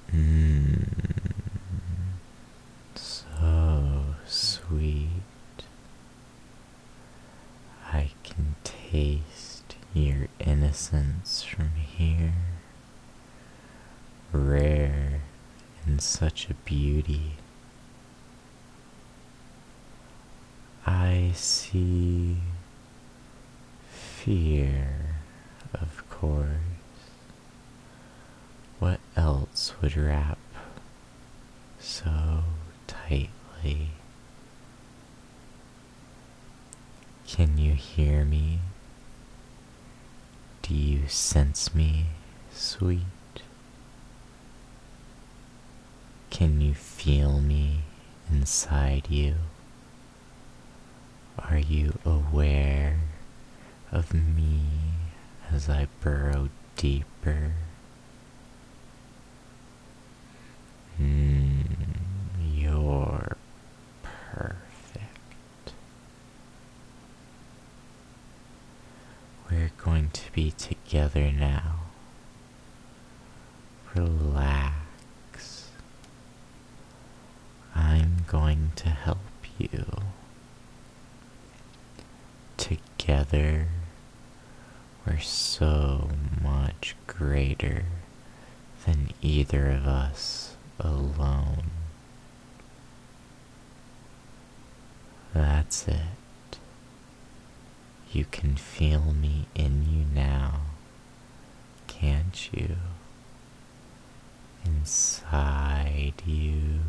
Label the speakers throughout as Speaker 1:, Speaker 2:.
Speaker 1: Mmm, so sweet. I can taste your innocence from here. Rare and such a beauty. I see fear, of course. What else would wrap so tightly? Can you hear me? Do you sense me, sweet? Can you feel me inside you? Are you aware of me as I burrow deeper? You're perfect. We're going to be together now. Relax. I'm going to help you. Together, we're so much greater than either of us alone. That's it. You can feel me in you now, can't you? Inside you.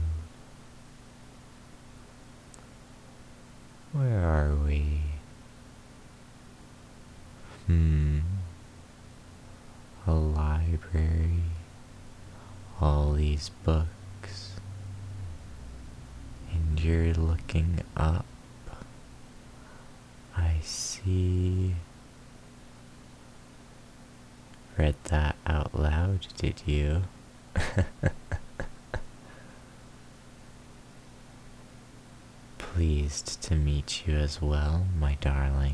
Speaker 1: Where are we? A library. All these books. And you're looking up. I see. Read that out loud, did you? Pleased to meet you as well, my darling.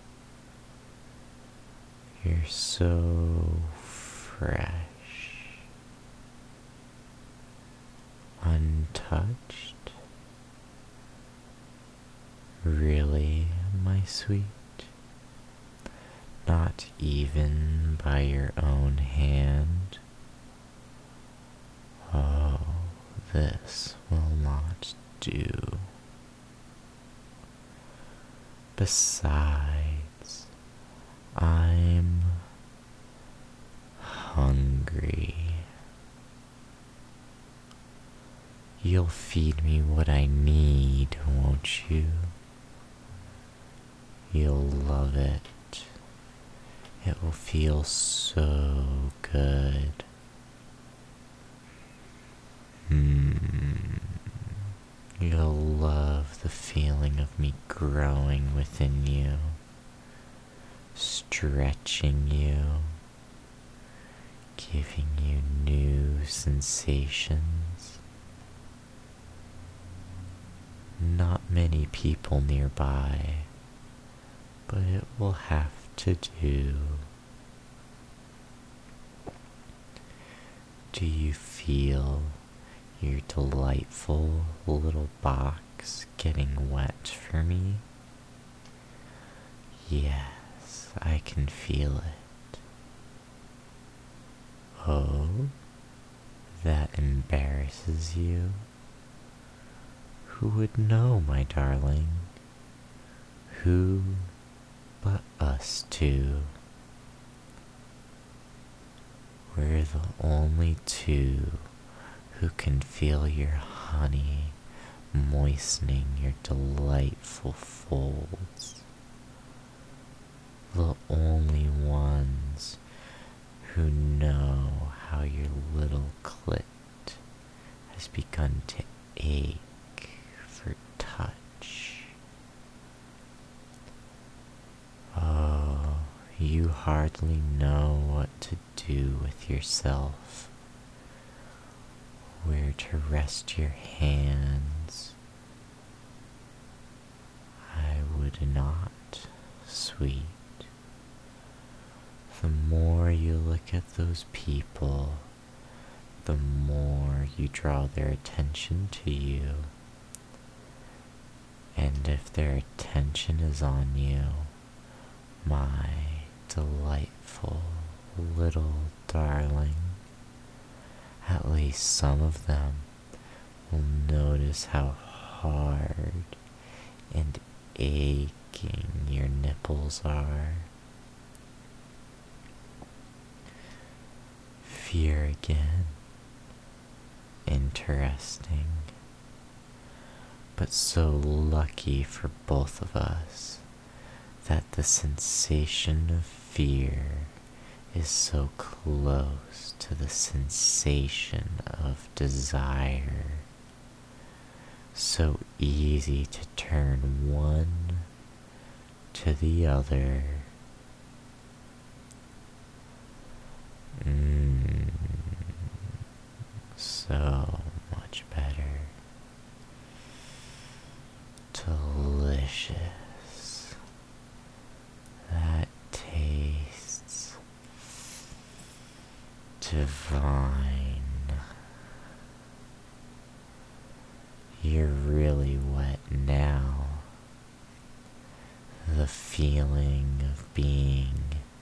Speaker 1: You're so fresh, untouched. Really, my sweet? Not even by your own hand? Oh, this will not do. Besides, I'm hungry. You'll feed me what I need, won't you? You'll love it. It will feel so good. You'll love the feeling of me growing within you, stretching you, giving you new sensations. Not many people nearby, but it will have to do. Do you feel your delightful little box getting wet for me? Yes, I can feel it. Oh, that embarrasses you? Who would know, my darling? Who but us two? We're the only two who can feel your honey moistening your delightful folds. The only ones who know how your little clit has begun to ache for touch. Oh, you hardly know what to do with yourself, where to rest your hands. I would not, sweet. The more you look at those people, the more you draw their attention to you. And if their attention is on you, my delightful little darling, at least some of them will notice how hard and aching your nipples are. Fear again. Interesting. But so lucky for both of us that the sensation of fear is so close to the sensation of desire. So easy to turn one to the other. So much better. Delicious. That tastes divine. You're really wet now. The feeling of being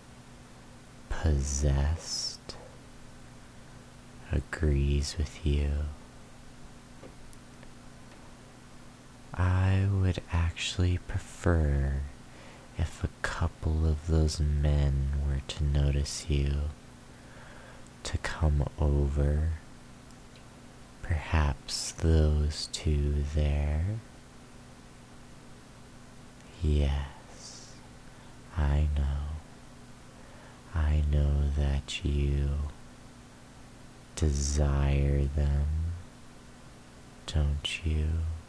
Speaker 1: possessed agrees with you. I would actually prefer if a couple of those men were to notice you, to come over, perhaps those two there. Yes, I know that you desire them, don't you?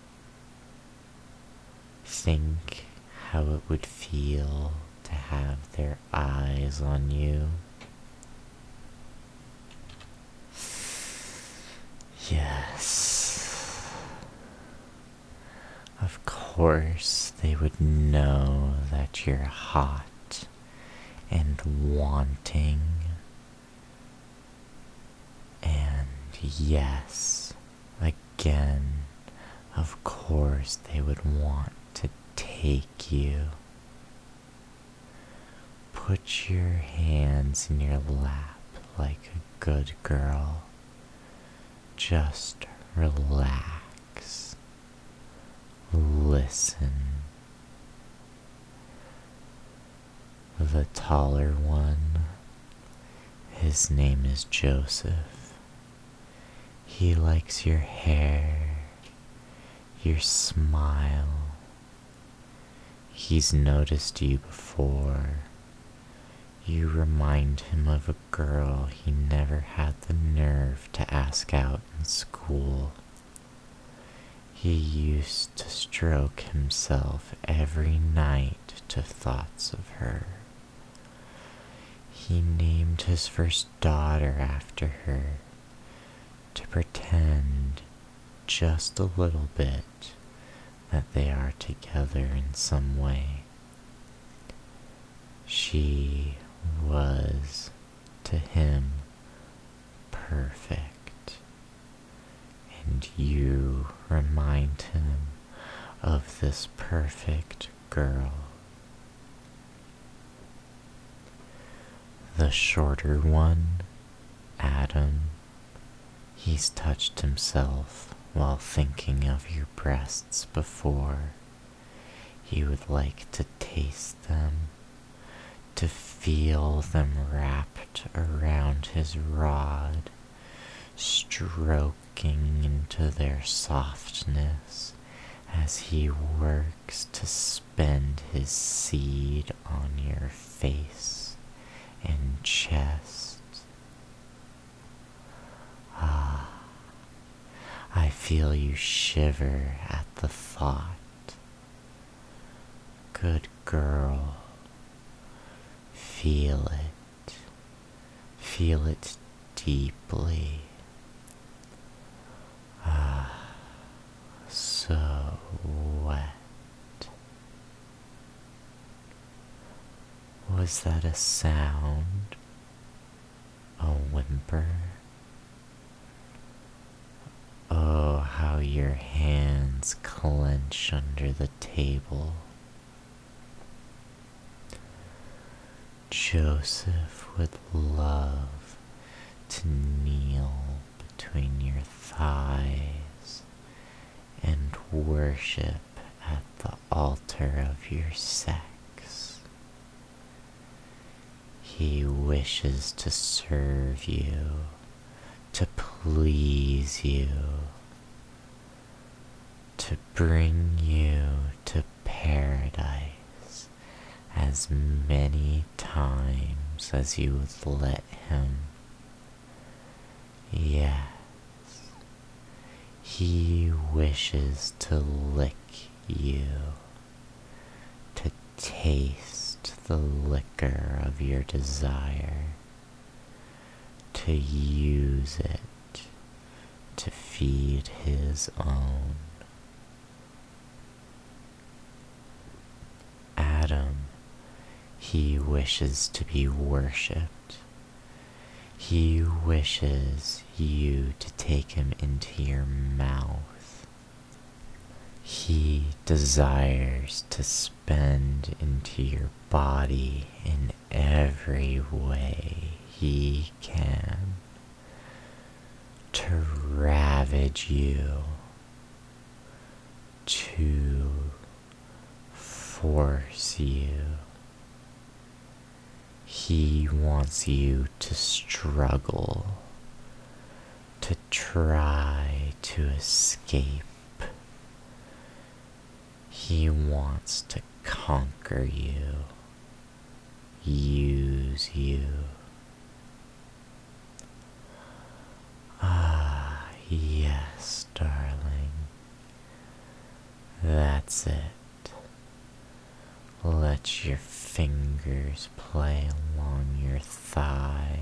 Speaker 1: Think how it would feel to have their eyes on you. Yes. Of course, they would know that you're hot and wanting. And yes, again, of course they would want to take you. Put your hands in your lap like a good girl. Just relax. Listen. The taller one, his name is Joseph. He likes your hair, your smile. He's noticed you before. You remind him of a girl he never had the nerve to ask out in school. He used to stroke himself every night to thoughts of her. He named his first daughter after her, to pretend just a little bit that they are together in some way. She was, to him, perfect, and you remind him of this perfect girl. The shorter one, Adam, he's touched himself while thinking of your breasts before. He would like to taste them, to feel them wrapped around his rod, stroking into their softness as he works to spend his seed on your face and chest. Ah, I feel you shiver at the thought. Good girl. Feel it. Feel it deeply. Ah, so wet. Was that a sound? A whimper? your hands clench under the table. Joseph would love to kneel between your thighs and worship at the altar of your sex. He wishes to serve you, to please you, to bring you to paradise as many times as you would let him. Yes, he wishes to lick you, to taste the liquor of your desire, to use it to feed his own. Adam, he wishes to be worshipped. He wishes you to take him into your mouth. He desires to spend into your body in every way he can, to ravage you, to force you. He wants you to struggle, to try to escape. He wants to conquer you, use you. Ah, yes, darling. That's it. Let your fingers play along your thighs.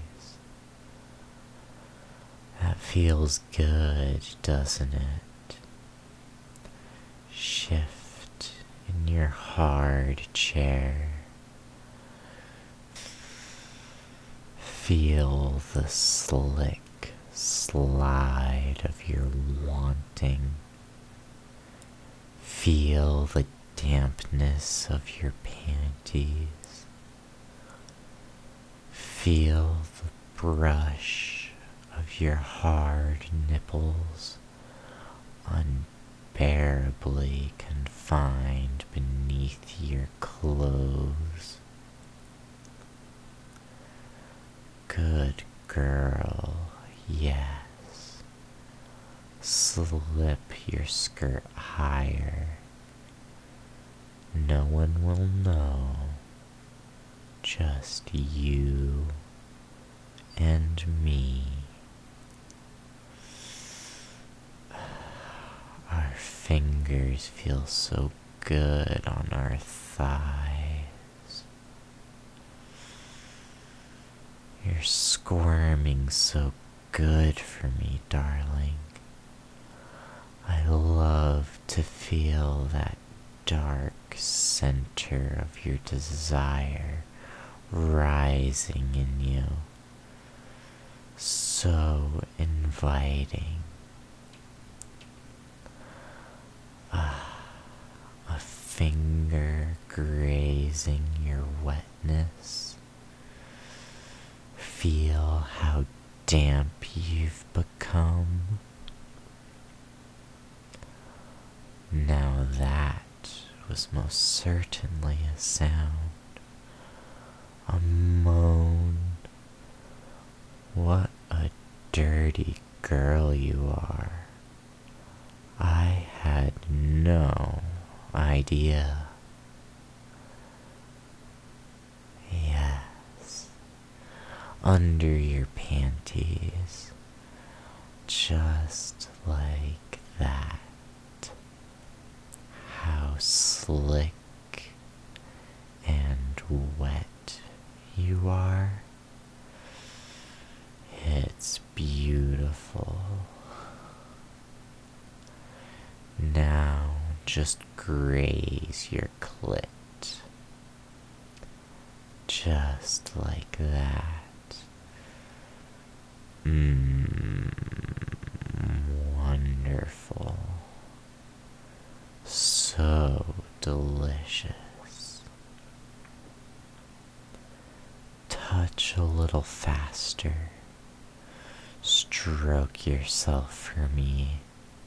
Speaker 1: That feels good, doesn't it? Shift in your hard chair. Feel the slick slide of your wanting. Feel the dampness of your panties. Feel the brush of your hard nipples unbearably confined beneath your clothes. Good girl, yes. Slip your skirt higher. No one will know, just you and me. Our fingers feel so good on our thighs. You're squirming so good for me, darling. I love to feel that dark center of your desire rising in you, so inviting. A finger grazing your wetness. Feel how damp you've become. Now that was most certainly a sound, a moan. What a dirty girl you are. I had no idea. Yes, under your panties, just like that. How slick and wet you are. It's beautiful. Now just graze your clit. Just like that. Wonderful. delicious. Touch a little faster. Stroke yourself for me.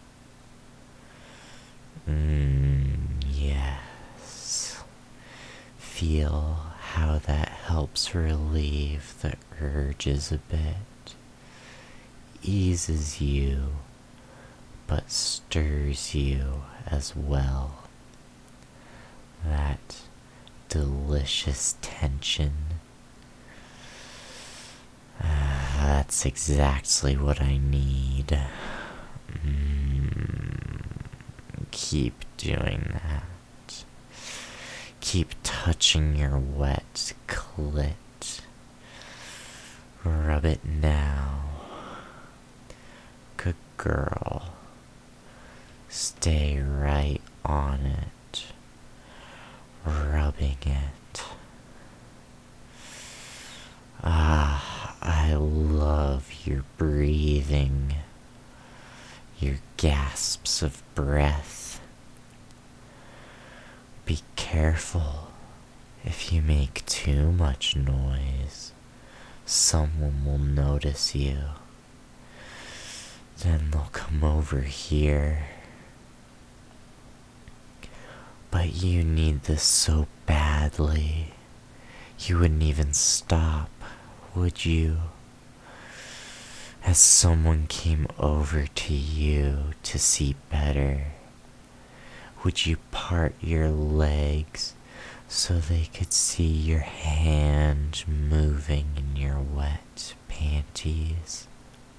Speaker 1: Yes. Feel how that helps relieve the urges a bit. Eases you, but stirs you as well. That delicious tension. That's exactly what I need. Keep doing that. Keep touching your wet clit. Rub it now. Good girl. Stay right on it. Rubbing it. I love your breathing. Your gasps of breath. Be careful. If you make too much noise, someone will notice you. Then they'll come over here. But you need this so badly. You wouldn't even stop, would you? As someone came over to you to see better, would you part your legs so they could see your hand moving in your wet panties?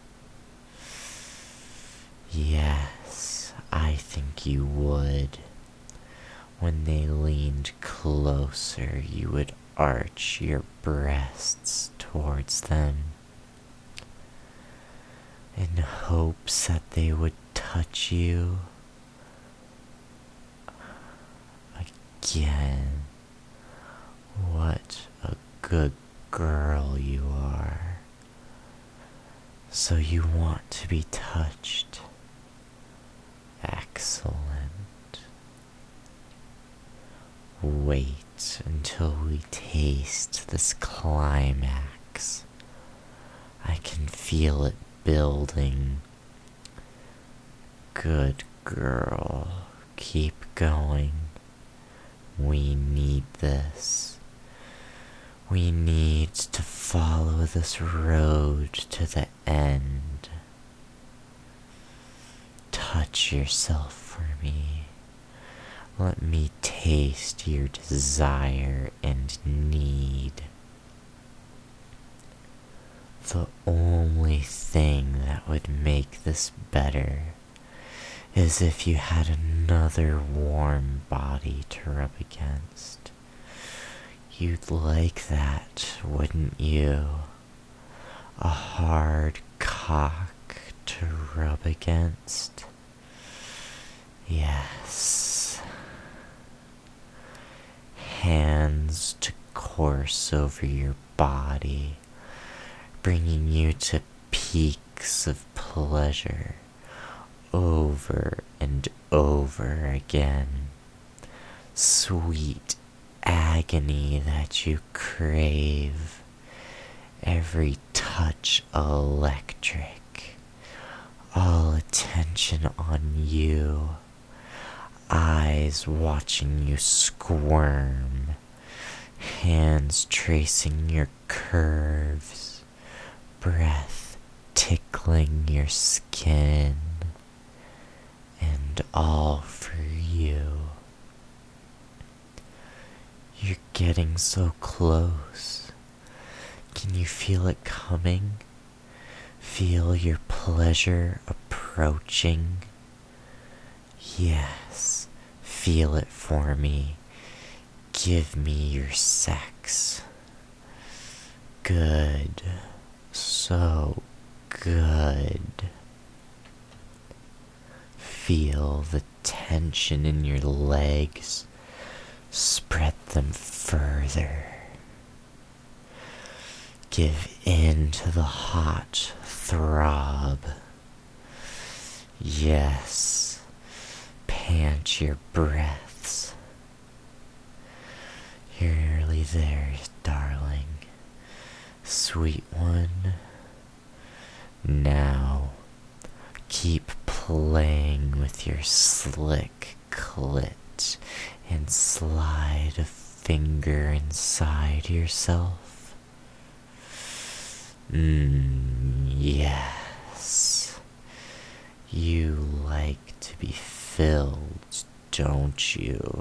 Speaker 1: Yes, I think you would. When they leaned closer, you would arch your breasts towards them in hopes that they would touch you again. What a good girl you are. So you want to be touched. Excellent. Wait until we taste this climax. I can feel it building. Good girl. Keep going. We need this. We need to follow this road to the end. Touch yourself for me. Let me taste your desire and need. The only thing that would make this better is if you had another warm body to rub against. You'd like that, wouldn't you? A hard cock to rub against? Yes. Hands to course over your body, bringing you to peaks of pleasure over and over again. Sweet agony that you crave, every touch electric, all attention on you, eyes watching you squirm, hands tracing your curves, breath tickling your skin, and all for you. You're getting so close. Can you feel it coming? Feel your pleasure approaching? Yes, feel it for me. Give me your sex. Good. So good. Feel the tension in your legs. Spread them further. Give in to the hot throb. Yes. Pant your breaths. You're nearly there, darling. Sweet one. Now, keep playing with your slick clit and slide a finger inside yourself. Yes. You like to be filled, don't you?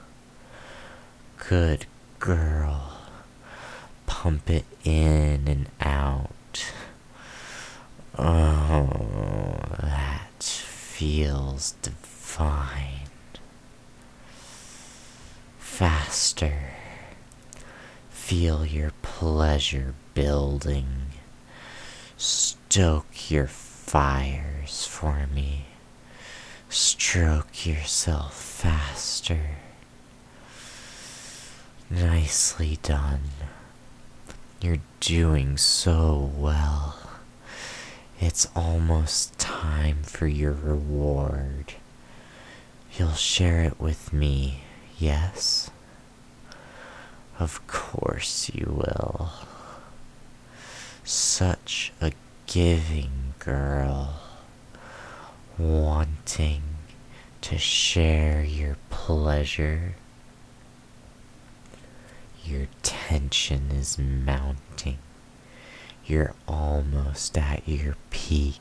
Speaker 1: Good girl. Pump it in and out. Oh, that feels divine. Faster. Feel your pleasure building. Stoke your fires for me. Stroke yourself faster. Nicely done. You're doing so well. It's almost time for your reward. You'll share it with me, yes? Of course you will. Such a giving girl, wanting to share your pleasure. Your tension is mounting. You're almost at your peak.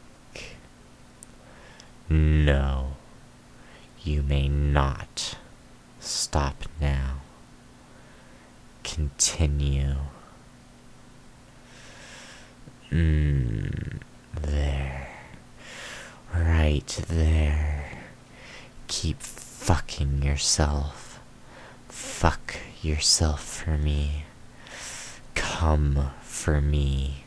Speaker 1: No, you may not stop now. Continue. There. Right there. Keep fucking yourself. Fuck yourself for me. Come for me.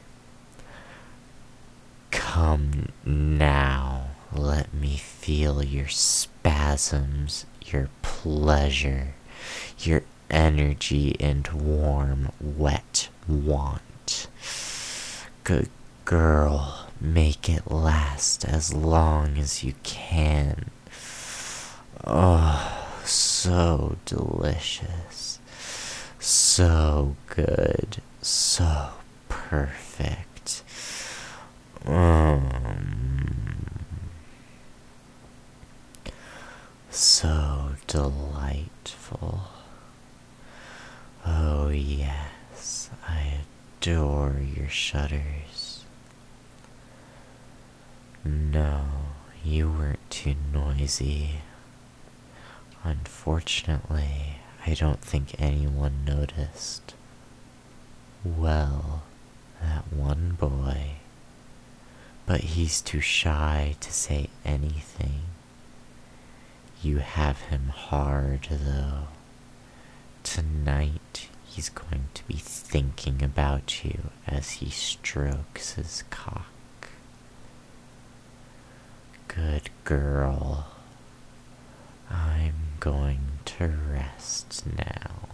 Speaker 1: Come now. Let me feel your spasms, your pleasure, your energy and warm, wet want. Good girl, make it last as long as you can. Oh, so delicious. So good. So perfect. So delightful. Oh yes, I adore your shudders. No, you weren't too noisy. Unfortunately, I don't think anyone noticed. Well, that one boy. But he's too shy to say anything. You have him hard, though. Tonight, he's going to be thinking about you as he strokes his cock. Good girl. I'm going to rest now.